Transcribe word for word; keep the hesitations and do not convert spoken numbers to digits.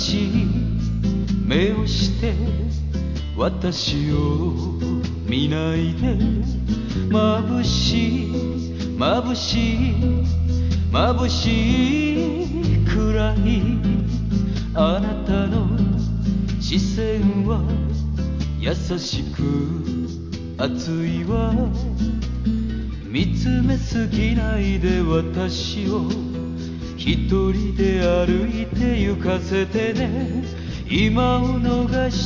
しい目をして私を見ないで眩しい眩しい眩しいくらいあなたの視線は優しく熱いわ見つめすぎないで私を一人で歩いて行かせてね今を逃し